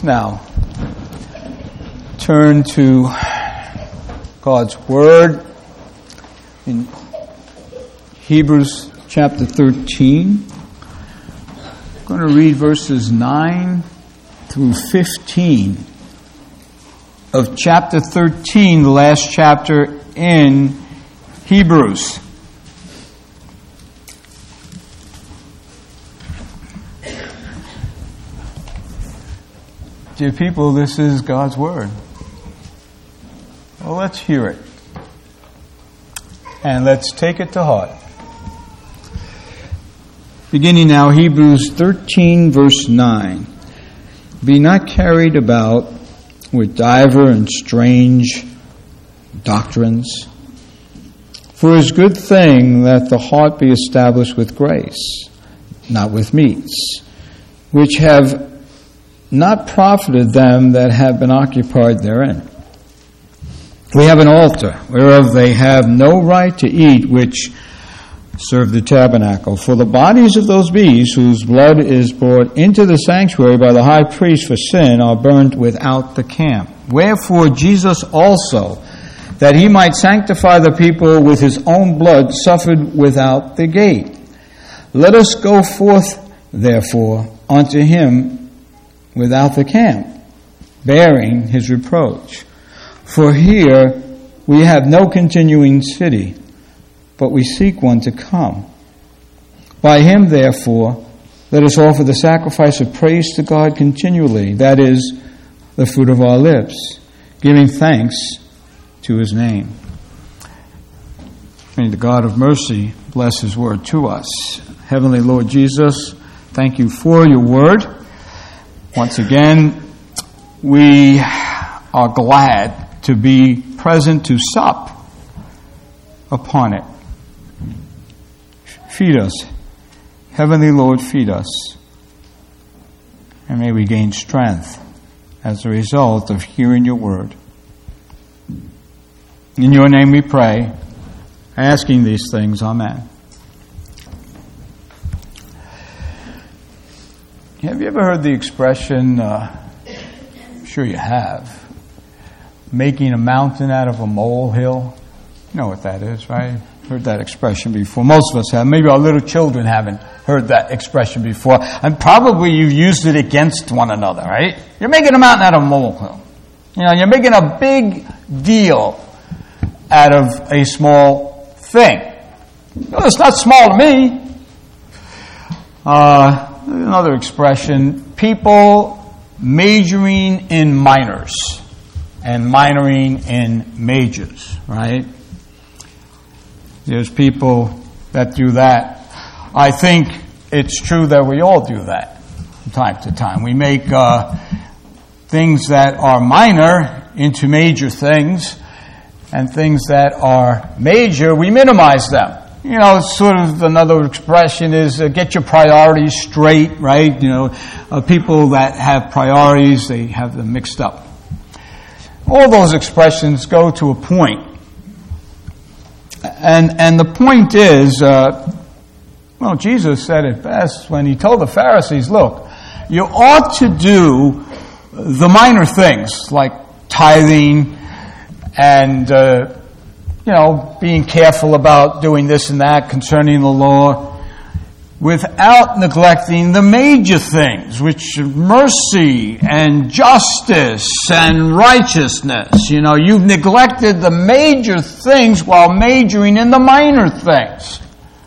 now turn to God's Word in Hebrews chapter 13. I'm going to read verses 9 through 15 of chapter 13, the last chapter in Hebrews. Dear people, this is God's Word. Well, let's hear it. And let's take it to heart. Beginning now, Hebrews 13, verse 9. Be not carried about with diver and strange doctrines. For it is a good thing that the heart be established with grace, not with meats, which have not profited them that have been occupied therein. We have an altar, whereof they have no right to eat, which serve the tabernacle. For the bodies of those beasts, whose blood is brought into the sanctuary by the high priest for sin, are burnt without the camp. Wherefore Jesus also, that he might sanctify the people with his own blood, suffered without the gate. Let us go forth, therefore, unto him without the camp, bearing his reproach. For here we have no continuing city, but we seek one to come. By him, therefore, let us offer the sacrifice of praise to God continually, that is, the fruit of our lips, giving thanks to his name. May the God of mercy bless his word to us. Heavenly Lord Jesus, thank you for your word. Once again, we are glad to be present to sup upon it. Feed us. Heavenly Lord, feed us. And may we gain strength as a result of hearing your word. In your name we pray, asking these things. Amen. Have you ever heard the expression, I'm sure you have, making a mountain out of a molehill? You know what that is, right? Heard that expression before. Most of us have. Maybe our little children haven't heard that expression before. And probably you've used it against one another, right? You're making a mountain out of a molehill. You know, you're making a big deal out of a small thing. Well, it's not small to me. Another expression, people majoring in minors and minoring in majors, right? There's people that do that. I think it's true that we all do that from time to time. We make things that are minor into major things, and things that are major, we minimize them. You know, sort of another expression is get your priorities straight, right? You know, people that have priorities, they have them mixed up. All those expressions go to a point. And the point is, well, Jesus said it best when he told the Pharisees, look, you ought to do the minor things like tithing and being careful about doing this and that concerning the law, without neglecting the major things, which are mercy and justice and righteousness. You know, you've neglected the major things while majoring in the minor things.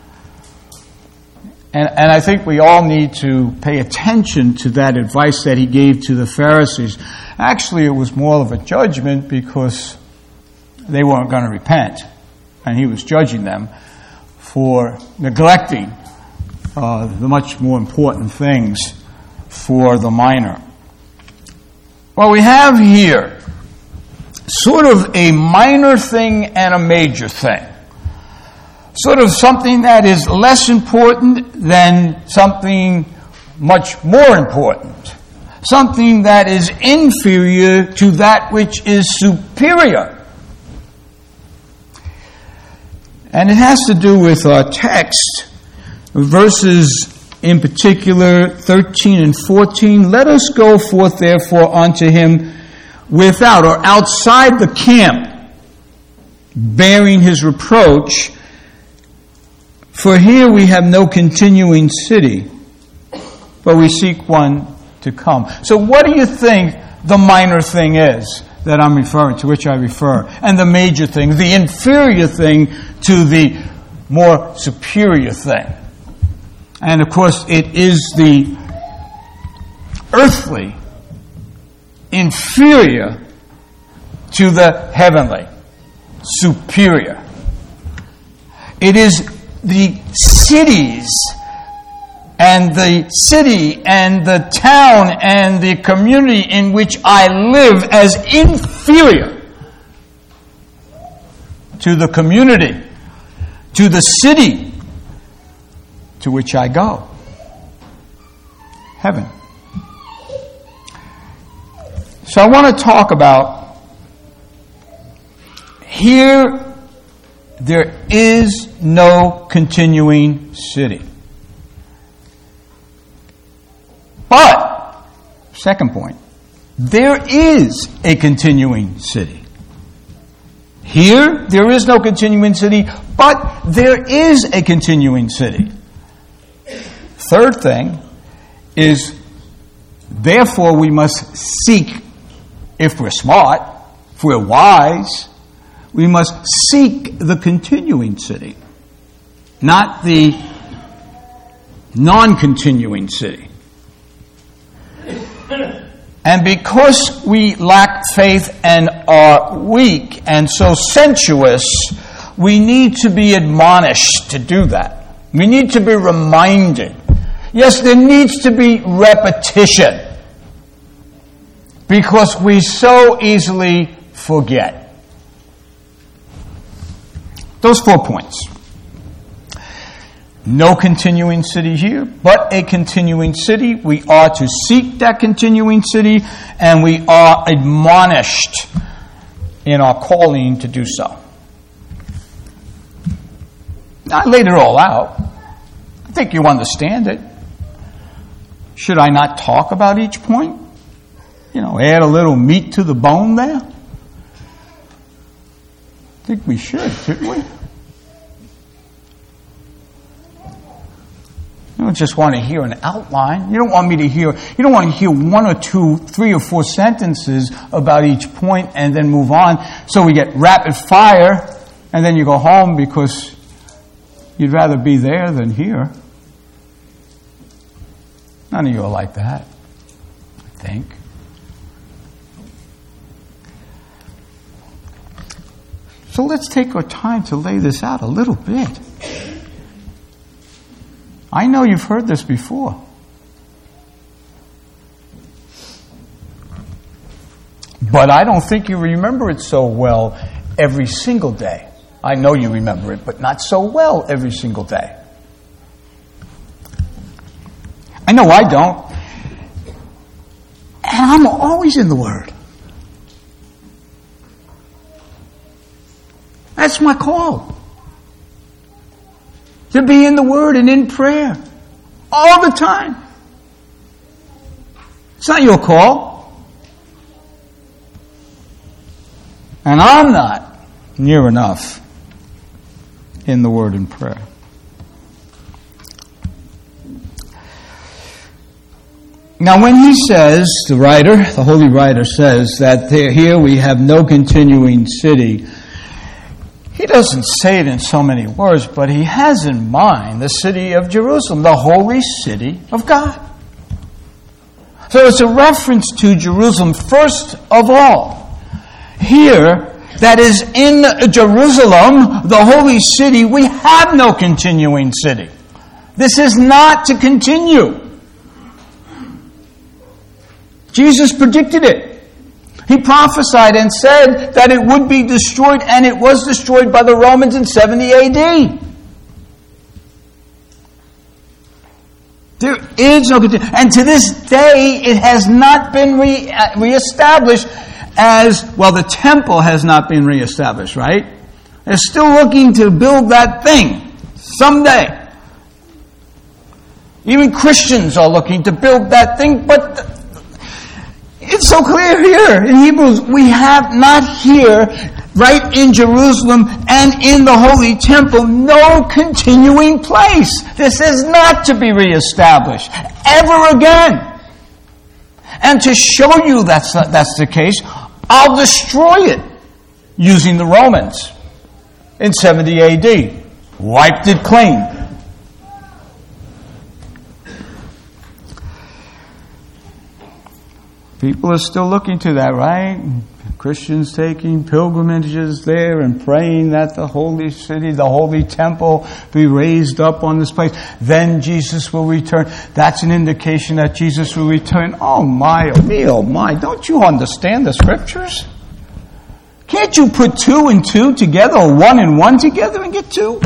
And I think we all need to pay attention to that advice that he gave to the Pharisees. Actually, it was more of a judgment because they weren't going to repent. And he was judging them for neglecting the much more important things for the minor. Well, we have here sort of a minor thing and a major thing. Sort of something that is less important than something much more important. Something that is inferior to that which is superior. And it has to do with our text, verses in particular 13 and 14. Let us go forth therefore unto him without or outside the camp, bearing his reproach. For here we have no continuing city, but we seek one to come. So what do you think the minor thing is that I'm referring to, which I refer, and the major thing, the inferior thing to the more superior thing? And of course, it is the earthly inferior to the heavenly superior. It is the cities and the city and the town and the community in which I live as inferior to the community, to the city to which I go. Heaven. So I want to talk about here there is no continuing city. But, second point, there is a continuing city. Here, there is no continuing city, but there is a continuing city. Third thing is, therefore we must seek, if we're smart, if we're wise, we must seek the continuing city, not the non-continuing city. And because we lack faith and are weak and so sensuous, we need to be admonished to do that. We need to be reminded. Yes, there needs to be repetition, because we so easily forget. Those 4 points. No continuing city here, but a continuing city. We are to seek that continuing city, and we are admonished in our calling to do so. I laid it all out. I think you understand it. Should I not talk about each point? Add a little meat to the bone there? I think we should, shouldn't we? You don't just want to hear an outline. You don't want to hear 1 or 2, 3 or 4 sentences about each point and then move on. So we get rapid fire and then you go home because you'd rather be there than here. None of you are like that, I think. So let's take our time to lay this out a little bit. I know you've heard this before. But I don't think you remember it so well every single day. I know you remember it, but not so well every single day. I know I don't. And I'm always in the Word. That's my call. To be in the Word and in prayer. All the time. It's not your call. And I'm not near enough in the Word and prayer. Now when he says, the Holy Writer says that here we have no continuing city, he doesn't say it in so many words, but he has in mind the city of Jerusalem, the holy city of God. So it's a reference to Jerusalem first of all. Here, that is in Jerusalem, the holy city, we have no continuing city. This is not to continue. Jesus predicted it. He prophesied and said that it would be destroyed, and it was destroyed by the Romans in 70 AD. There is no continuation. And to this day, it has not been reestablished as, well, the temple has not been reestablished, right? They're still looking to build that thing someday. Even Christians are looking to build that thing, but it's so clear here in Hebrews, we have not here, right in Jerusalem and in the Holy Temple, no continuing place. This is not to be reestablished ever again. And to show you that's the case, I'll destroy it using the Romans in 70 AD. Wiped it clean. People are still looking to that, right? Christians taking pilgrimages there and praying that the holy city, the holy temple be raised up on this place. Then Jesus will return. That's an indication that Jesus will return. Oh my, don't you understand the scriptures? Can't you put 2 and 2 together, or 1 and 1 together and get 2?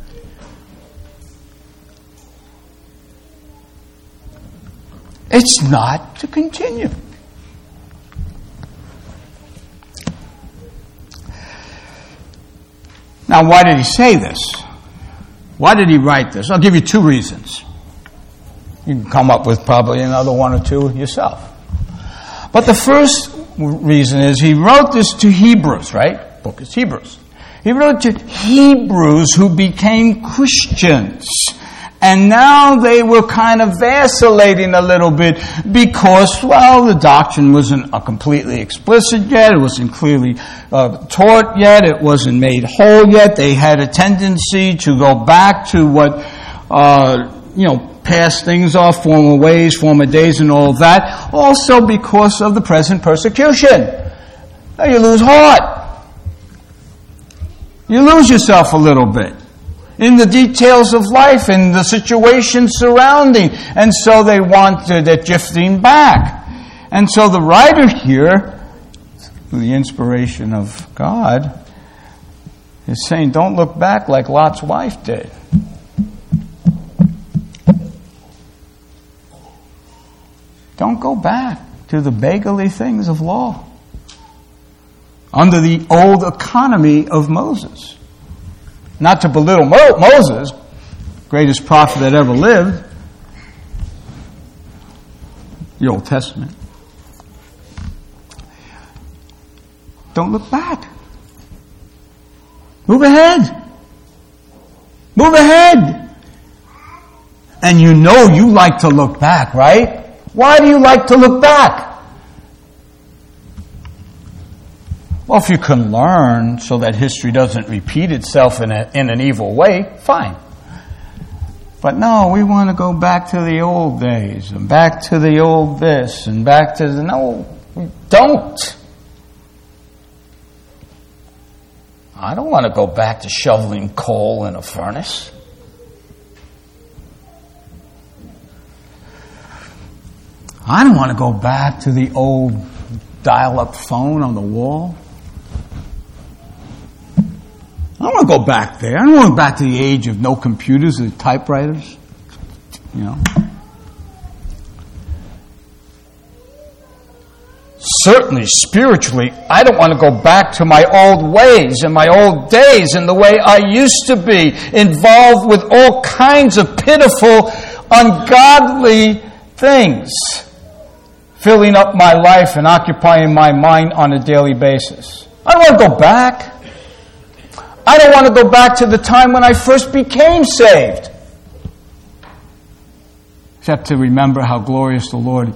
It's not to continue. Now, why did he say this? Why did he write this? I'll give you 2 reasons. You can come up with probably another 1 or 2 yourself. But the first reason is he wrote this to Hebrews, right? Book is Hebrews. He wrote to Hebrews who became Christians. And now they were kind of vacillating a little bit because, well, the doctrine wasn't completely explicit yet. It wasn't clearly taught yet. It wasn't made whole yet. They had a tendency to go back to what, past things are, former ways, former days, and all of that. Also because of the present persecution. You lose heart. You lose yourself a little bit in the details of life and the situation surrounding. And so they're drifting back. And so the writer here, through the inspiration of God, is saying, don't look back like Lot's wife did. Don't go back to the beggarly things of law under the old economy of Moses. Not to belittle Moses, greatest prophet that ever lived, the Old Testament. Don't look back. Move ahead. Move ahead. And you know you like to look back, right? Why do you like to look back? Well, if you can learn so that history doesn't repeat itself in an evil way, fine. But no, we want to go back to the old days and back to the old this and back to the... No, we don't. I don't want to go back to shoveling coal in a furnace. I don't want to go back to the old dial-up phone on the wall. I don't want to go back there. I don't want to go back to the age of no computers and typewriters. Certainly, spiritually, I don't want to go back to my old ways and my old days and the way I used to be, involved with all kinds of pitiful, ungodly things, filling up my life and occupying my mind on a daily basis. I don't want to go back. I don't want to go back to the time when I first became saved. Except to remember how glorious the Lord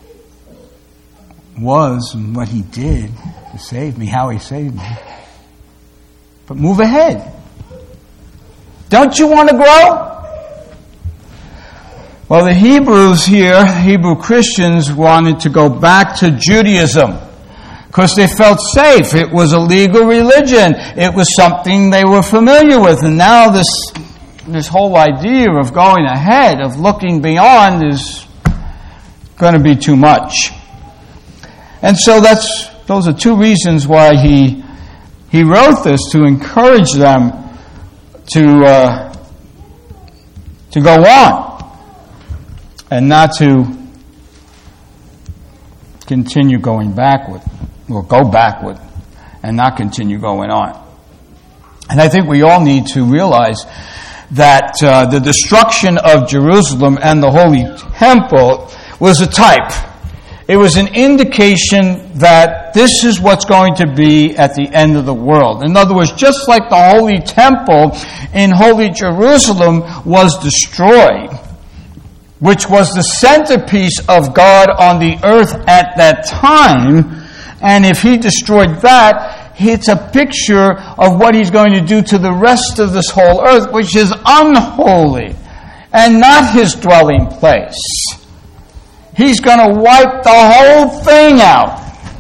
was and what He did to save me, how He saved me. But move ahead. Don't you want to grow? Well, the Hebrews here, Hebrew Christians, wanted to go back to Judaism because they felt safe. It was a legal religion. It was something they were familiar with. And now this whole idea of going ahead, of looking beyond, is going to be too much. And so those are 2 reasons why he wrote this, to encourage them to go on and not to continue going backward, or go backward and not continue going on. And I think we all need to realize that the destruction of Jerusalem and the Holy Temple was a type. It was an indication that this is what's going to be at the end of the world. In other words, just like the Holy Temple in Holy Jerusalem was destroyed, which was the centerpiece of God on the earth at that time, and if He destroyed that, it's a picture of what He's going to do to the rest of this whole earth, which is unholy and not His dwelling place. He's going to wipe the whole thing out.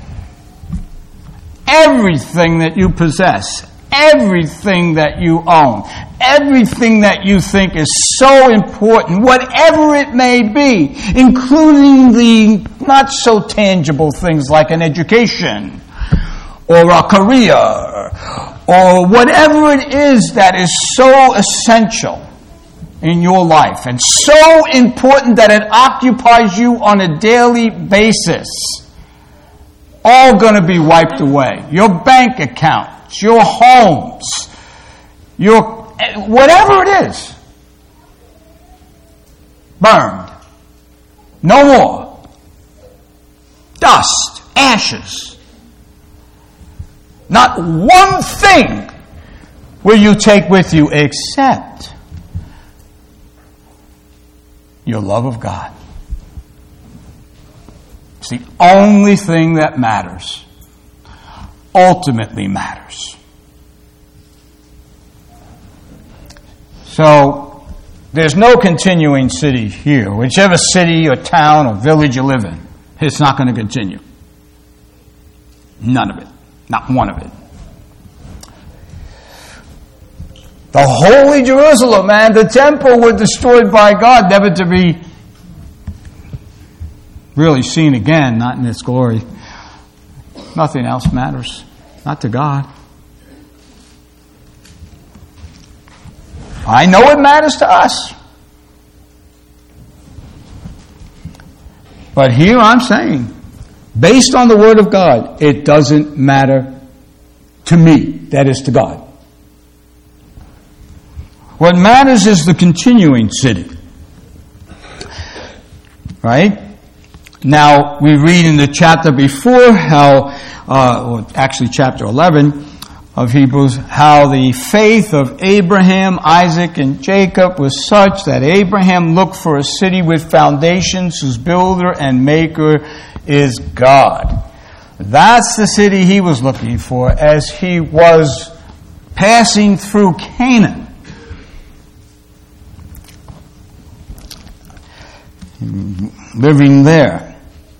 Everything that you possess, everything that you own, everything that you think is so important, whatever it may be, including the not so tangible things like an education or a career or whatever it is that is so essential in your life and so important that it occupies you on a daily basis, all going to be wiped away. Your bank accounts, your homes, your whatever it is, burned. No more. Dust, ashes. Not one thing will you take with you except your love of God. It's the only thing that matters. Ultimately matters. So, there's no continuing city here. Whichever city or town or village you live in, it's not going to continue. None of it. Not one of it. The holy Jerusalem and the temple were destroyed by God, never to be really seen again, not in its glory. Nothing else matters. Not to God. I know it matters to us. But here I'm saying, based on the Word of God, it doesn't matter to me. That is to God. What matters is the continuing city. Right? Now, we read in the chapter before how, actually chapter 11 of Hebrews, how the faith of Abraham, Isaac, and Jacob was such that Abraham looked for a city with foundations whose builder and maker is God. That's the city he was looking for as he was passing through Canaan. Living there.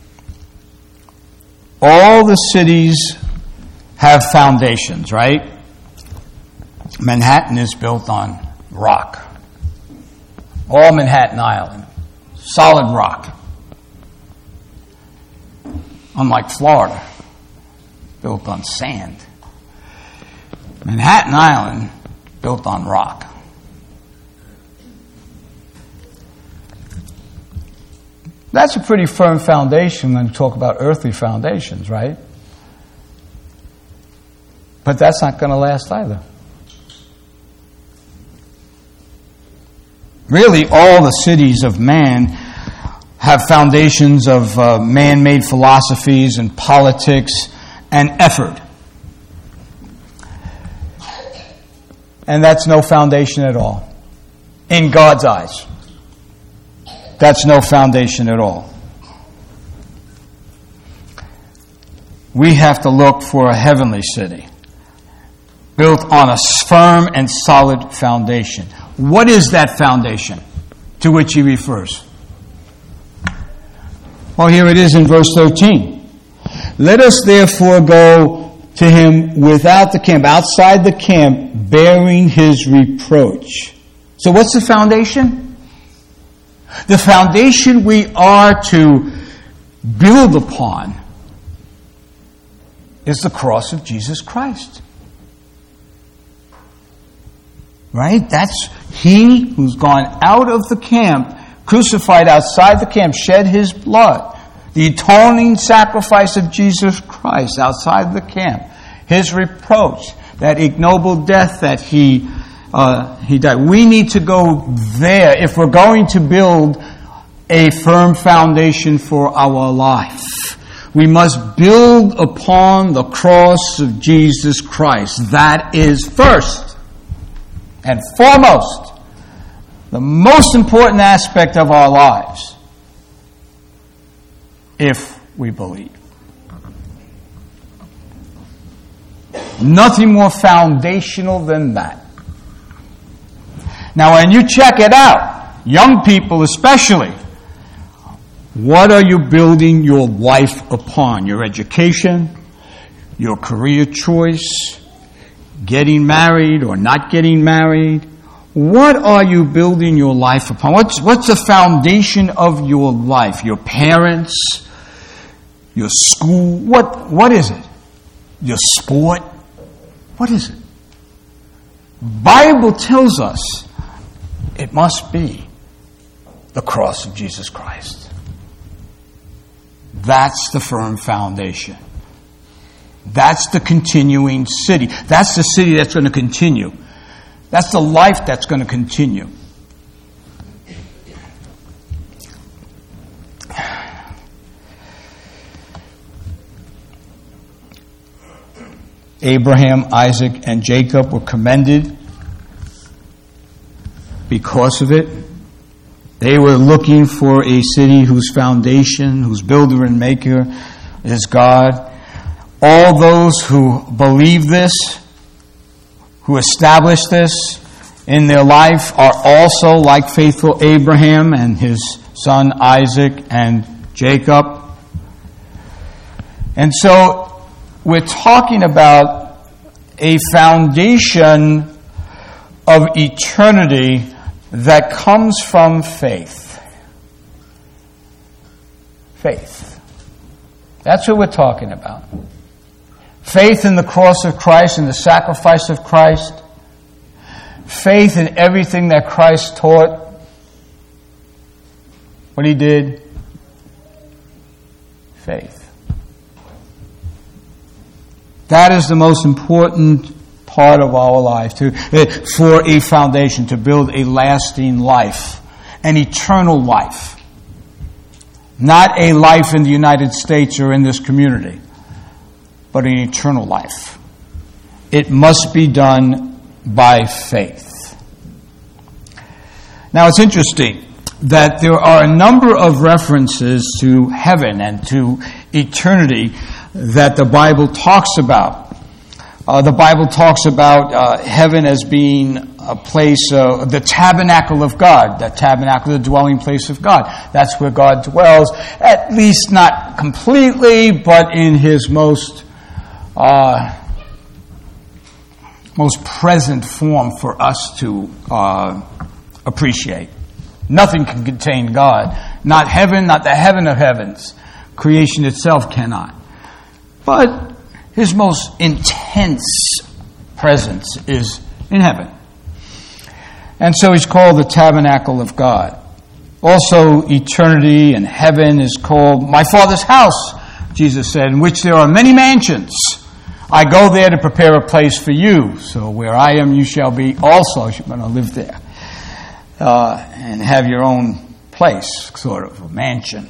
All the cities have foundations, right? Manhattan is built on rock. All Manhattan Island. Solid rock. Unlike Florida, built on sand. Manhattan Island, built on rock. That's a pretty firm foundation when you talk about earthly foundations, right? But that's not going to last either. Really, all the cities of man have foundations of man-made philosophies and politics and effort. And that's no foundation at all. In God's eyes. That's no foundation at all. We have to look for a heavenly city built on a firm and solid foundation. What is that foundation to which he refers? Well, here it is in verse 13. Let us therefore go to him without the camp, outside the camp, bearing his reproach. So what's the foundation? The foundation we are to build upon is the cross of Jesus Christ. Right? That's he who's gone out of the camp, crucified outside the camp, shed his blood. The atoning sacrifice of Jesus Christ outside the camp. His reproach, that ignoble death that he He died. We need to go there if we're going to build a firm foundation for our life. We must build upon the cross of Jesus Christ. That is first and foremost the most important aspect of our lives, if we believe. Nothing more foundational than that. Now, when you check it out, young people especially, what are you building your life upon? Your education, your career choice, getting married or not getting married? What are you building your life upon? What's the foundation of your life? Your parents? Your school? What is it? Your sport? What is it? The Bible tells us it must be the cross of Jesus Christ. That's the firm foundation. That's the continuing city. That's the city that's going to continue. That's the life that's going to continue. Abraham, Isaac, and Jacob were commended because of it. They were looking for a city whose foundation, whose builder and maker is God. All those who believe this, who establish this in their life, are also like faithful Abraham and his son Isaac and Jacob. And so we're talking about a foundation of eternity that comes from faith. Faith. That's what we're talking about. Faith in the cross of Christ and the sacrifice of Christ. Faith in everything that Christ taught. What he did. Faith. That is the most important part of our life, for a foundation, to build a lasting life, an eternal life. Not a life in the United States or in this community, but an eternal life. It must be done by faith. Now, it's interesting that there are a number of references to heaven and to eternity that the Bible talks about. The Bible talks about heaven as being a place, the tabernacle of God, the tabernacle, the dwelling place of God. That's where God dwells, at least not completely, but in his most present form for us to appreciate. Nothing can contain God. Not heaven, not the heaven of heavens. Creation itself cannot. But his most intense presence is in heaven. And so he's called the tabernacle of God. Also, eternity and heaven is called my Father's house, Jesus said, in which there are many mansions. I go there to prepare a place for you. So where I am, you shall be also. You're going to live there. And have your own place, sort of, a mansion.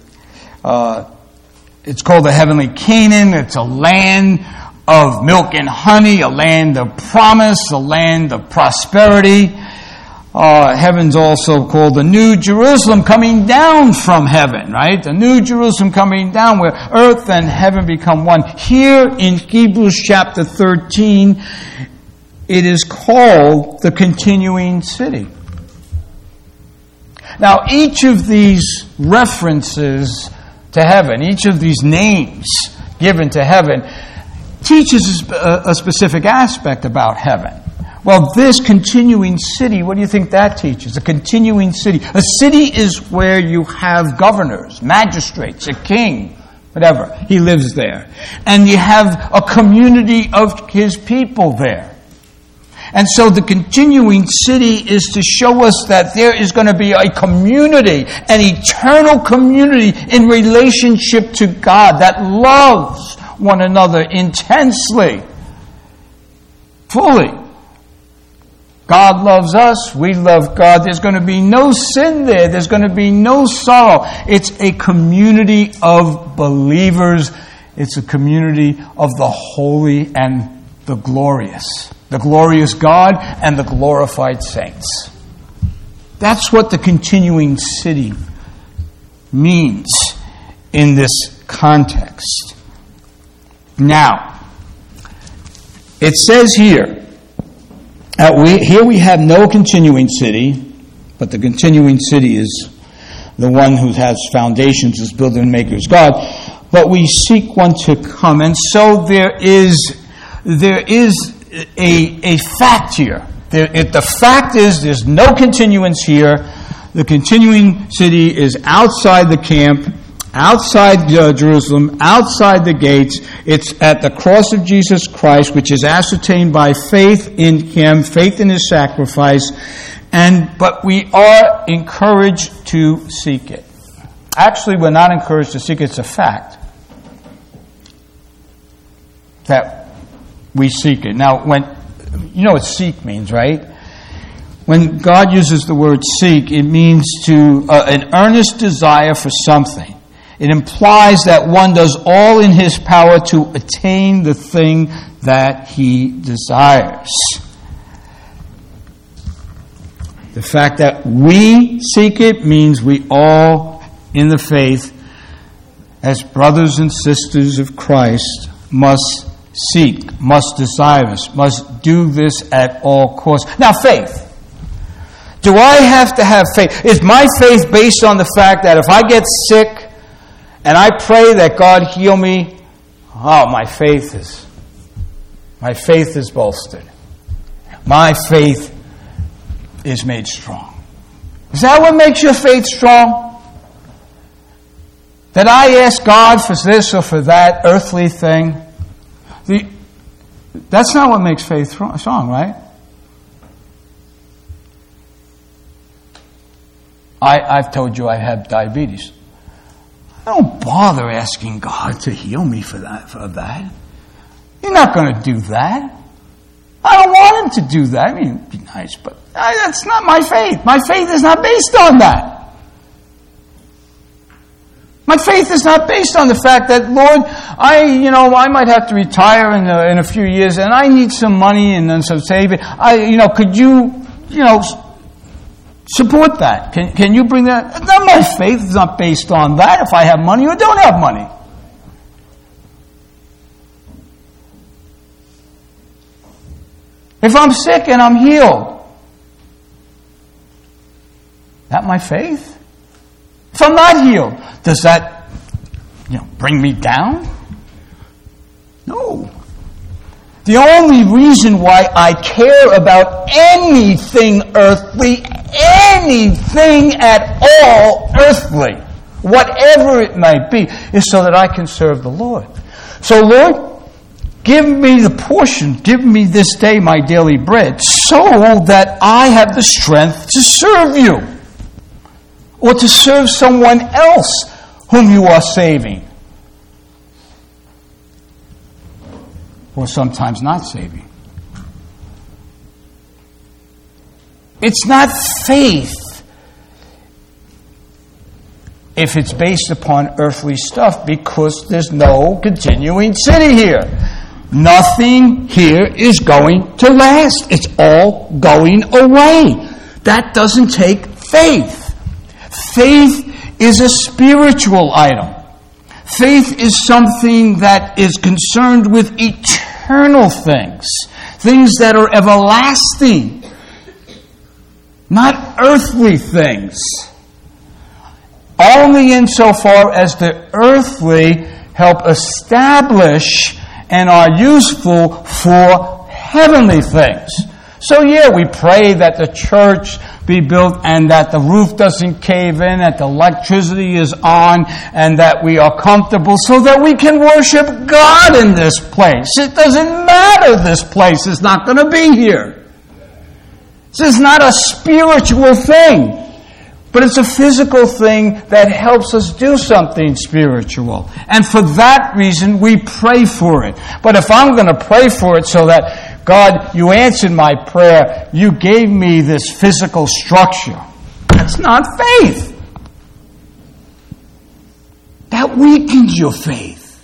It's called the heavenly Canaan. It's a land of milk and honey, a land of promise, a land of prosperity. Heaven's also called the New Jerusalem, coming down from heaven, right? The New Jerusalem coming down, where earth and heaven become one. Here in Hebrews chapter 13, it is called the continuing city. Now, each of these references to heaven, each of these names given to heaven, teaches a specific aspect about heaven. Well, this continuing city, what do you think that teaches? A continuing city. A city is where you have governors, magistrates, a king, whatever. He lives there. And you have a community of his people there. And so the continuing city is to show us that there is going to be a community, an eternal community in relationship to God that loves one another intensely, fully. God loves us. We love God. There's going to be no sin there. There's going to be no sorrow. It's a community of believers. It's a community of the holy and the glorious. The glorious God and the glorified saints. That's what the continuing city means in this context. Now, it says here, here we have no continuing city, but the continuing city is the one who has foundations, is builder and maker is God. But we seek one to come. And so there is a fact here. The fact is there's no continuance here. The continuing city is outside the camp, outside Jerusalem, outside the gates. It's at the cross of Jesus Christ, which is ascertained by faith in Him, faith in His sacrifice. But we are encouraged to seek it. Actually, we're not encouraged to seek it. It's a fact that we seek it. Now, you know what seek means, right? When God uses the word seek, it means an earnest desire for something. It implies that one does all in his power to attain the thing that he desires. The fact that we seek it means we all, in the faith, as brothers and sisters of Christ, must seek, must desire this, must do this at all costs. Now, faith. Do I have to have faith? Is my faith based on the fact that if I get sick and I pray that God heal me, my faith is bolstered. My faith is made strong. Is that what makes your faith strong? That I ask God for this or for that earthly thing? That's not what makes faith strong, right? I've told you I have diabetes. I don't bother asking God to heal me for that. You're not going to do that. I don't want Him to do that. I mean, it'd be nice, but that's not my faith. My faith is not based on that. My faith is not based on the fact that, Lord, I might have to retire in a few years, and I need some money and then some saving. Could you, support that? Can you bring that? Not my faith is not based on that. If I have money or don't have money. If I'm sick and I'm healed, that my faith? If I'm not healed, does that, bring me down? No. The only reason why I care about anything earthly, anything at all earthly, whatever it might be, is so that I can serve the Lord. So, Lord, give me the portion, give me this day my daily bread, so that I have the strength to serve you. Or to serve someone else whom you are saving. Or sometimes not saving. It's not faith if it's based upon earthly stuff, because there's no continuing city here. Nothing here is going to last. It's all going away. That doesn't take faith. Faith is a spiritual item. Faith is something that is concerned with eternal things, things that are everlasting, not earthly things. Only insofar as the earthly help establish and are useful for heavenly things. So we pray that the church be built and that the roof doesn't cave in, that the electricity is on, and that we are comfortable so that we can worship God in this place. It doesn't matter, this place is not going to be here. This is not a spiritual thing, but it's a physical thing that helps us do something spiritual. And for that reason, we pray for it. But if I'm going to pray for it so that God, you answered my prayer. You gave me this physical structure. That's not faith. That weakens your faith.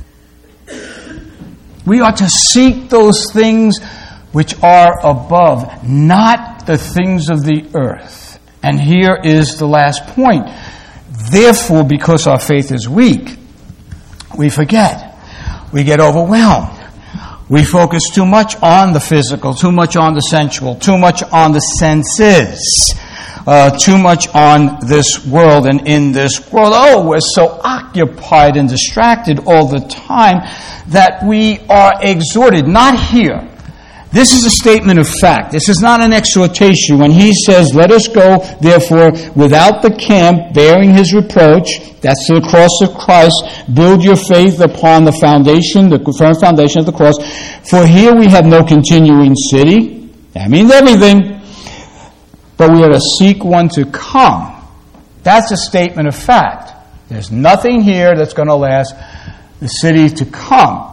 We are to seek those things which are above, not the things of the earth. And here is the last point. Therefore, because our faith is weak, we forget. We get overwhelmed. We focus too much on the physical, too much on the sensual, too much on the senses, too much on this world and in this world. Oh, we're so occupied and distracted all the time that we are exhorted. Not here. This is a statement of fact. This is not an exhortation. When he says, let us go, therefore, without the camp, bearing his reproach, that's the cross of Christ, build your faith upon the foundation, the firm foundation of the cross. For here we have no continuing city. That means everything. But we are to seek one to come. That's a statement of fact. There's nothing here that's going to last. The city to come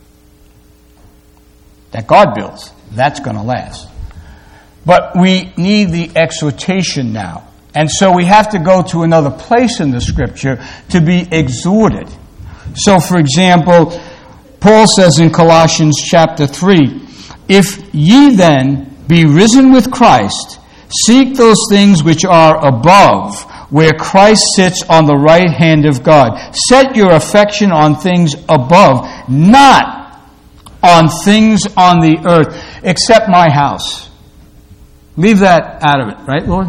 that God builds, that's going to last. But we need the exhortation now. And so we have to go to another place in the Scripture to be exhorted. So, for example, Paul says in Colossians chapter 3, if ye then be risen with Christ, seek those things which are above, where Christ sits on the right hand of God. Set your affection on things above, not on things on the earth, except my house. Leave that out of it, right, Lord?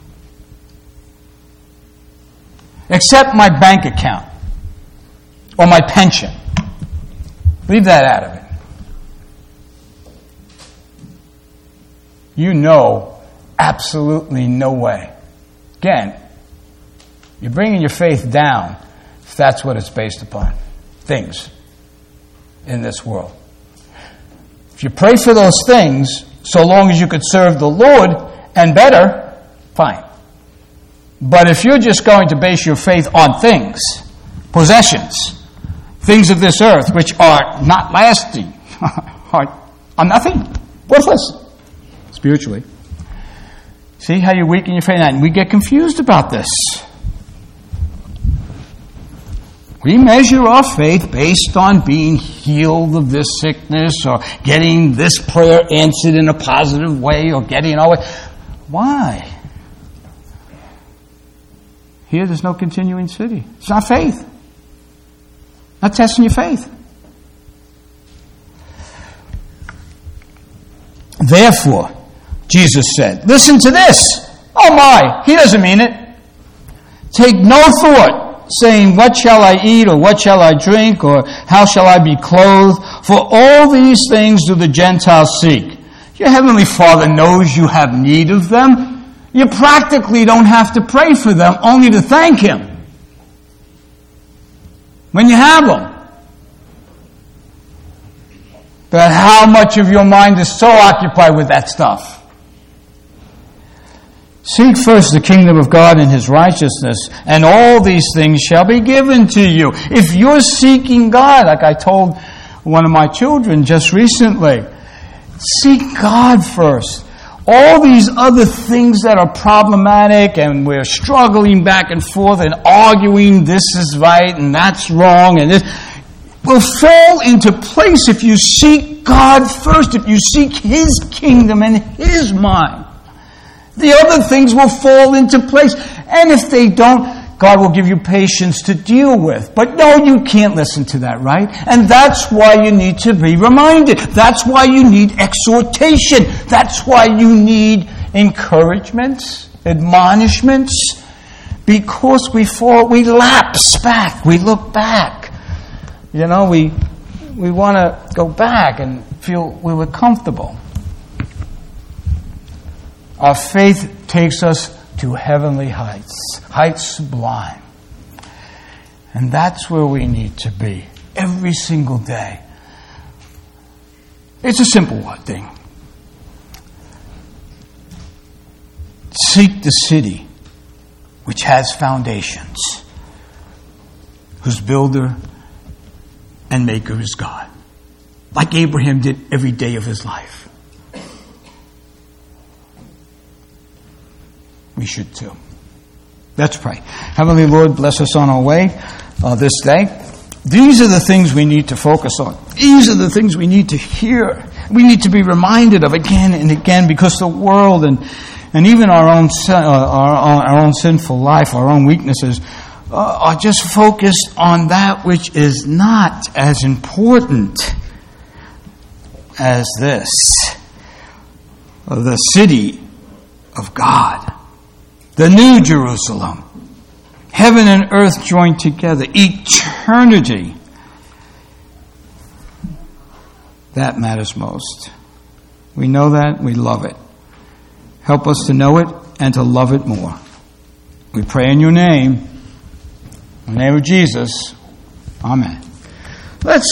Except my bank account or my pension. Leave that out of it. You know, absolutely no way. Again, you're bringing your faith down if that's what it's based upon. Things in this world. If you pray for those things, so long as you could serve the Lord and better, fine. But if you're just going to base your faith on things, possessions, things of this earth, which are not lasting, are nothing, worthless, spiritually. See how you weaken your faith? And we get confused about this. We measure our faith based on being healed of this sickness or getting this prayer answered in a positive way or getting our way. Why? Here there's no continuing city. It's not faith. Not testing your faith. Therefore, Jesus said, listen to this. Oh my, he doesn't mean it. Take no thought, saying, what shall I eat, or what shall I drink, or how shall I be clothed? For all these things do the Gentiles seek. Your heavenly Father knows you have need of them. You practically don't have to pray for them, only to thank Him when you have them. But how much of your mind is so occupied with that stuff? Seek first the kingdom of God and His righteousness, and all these things shall be given to you. If you're seeking God, like I told one of my children just recently, seek God first. All these other things that are problematic and we're struggling back and forth and arguing this is right and that's wrong and this will fall into place if you seek God first, if you seek His kingdom and His mind. The other things will fall into place. And if they don't, God will give you patience to deal with. But no, you can't listen to that, right? And that's why you need to be reminded. That's why you need exhortation. That's why you need encouragements, admonishments. Because we lapse back. We look back. You know, we want to go back and feel we were comfortable. Our faith takes us to heavenly heights, heights sublime. And that's where we need to be every single day. It's a simple thing. Seek the city which has foundations, whose builder and maker is God, like Abraham did every day of his life. we should too. Let's pray. Heavenly Lord, bless us on our way this day. These are the things we need to focus on. These are the things we need to hear. We need to be reminded of again and again, because the world and even our own sinful life, our own weaknesses, are just focused on that which is not as important as this, the city of God, the New Jerusalem, heaven and earth joined together, eternity. That matters most. We know that, we love it. Help us to know it and to love it more. We pray in your name, in the name of Jesus. Amen. Let's